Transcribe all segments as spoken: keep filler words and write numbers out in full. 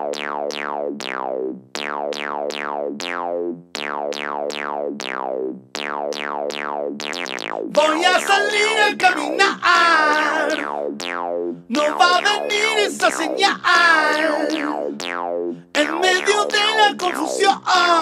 Voy a salir a caminar, no va a venir esa señal en medio de la confusión.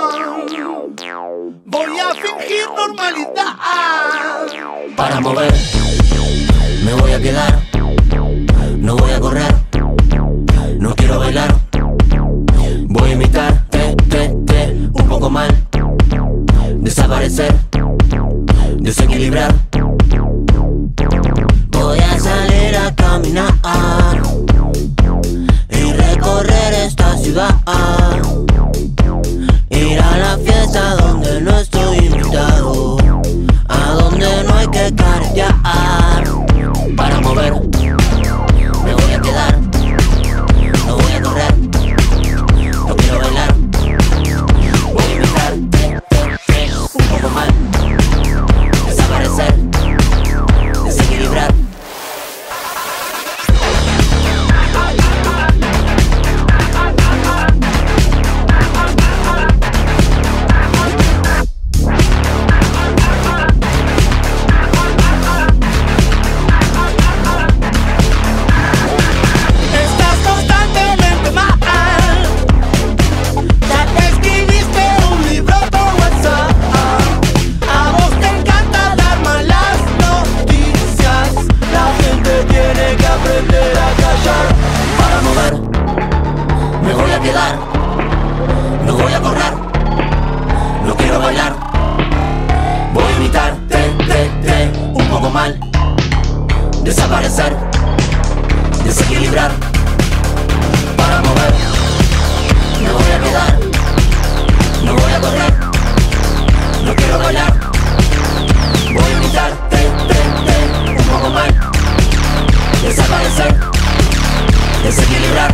Voy a fingir normalidad. Para mover, me voy a quedar. No voy a correr, no quiero bailar. Voy a imitar, te, te, te, un poco mal. Desaparecer, desequilibrar. Voy a salir a caminar y recorrer esta ciudad. Ir a la fiesta donde no estoy invitado, a donde no hay que caretear. Para mover, me voy a quedar. No voy a correr, no quiero bailar. Voy a imitar, te, te, te, un poco mal. Desaparecer, desequilibrar. No voy a correr, no quiero bailar. Voy a imitar, te, te, te, un poco mal. Desaparecer, desequilibrar. Para mover, me voy a quedar. No voy a correr, no quiero bailar. Voy a imitar, te, te, te, un poco mal. Desaparecer, desequilibrar.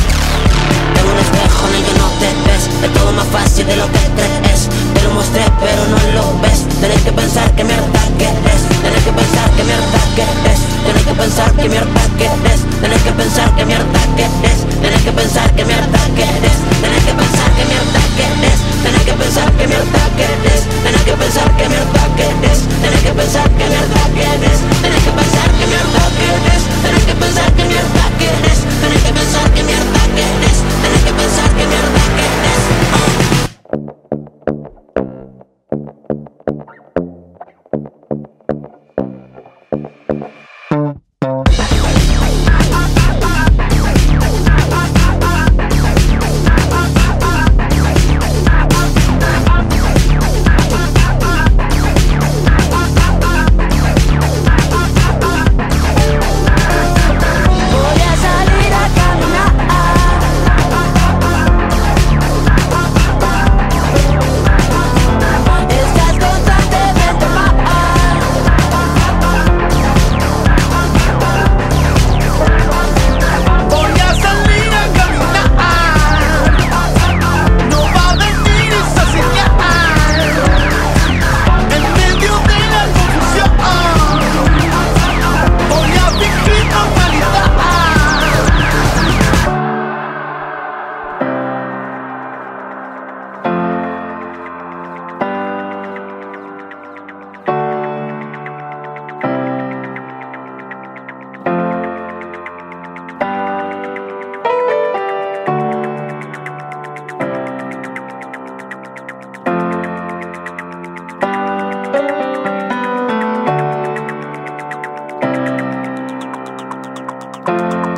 Tengo un espejo en el que no te ves, es todo más fácil de lo que crees. Te lo mostré pero no lo ves. Tenés que pensar que mierda que es. Tenés que pensar que mierda que es. Tenés que pensar que mierda que es. Tenés que pensar que mierda que es. Tenés que pensar que mierda que es. Tenés que pensar que mierda que es. Tenés que pensar que mierda que es. Tenés que pensar que mierda que es. Tenés que pensar que mierda que es. Tenés que pensar que mierda que es. Tenés que pensar que mierda que es. Tenés que pensar que mierda que es. Tenés que pensar que mierda que es. Bye.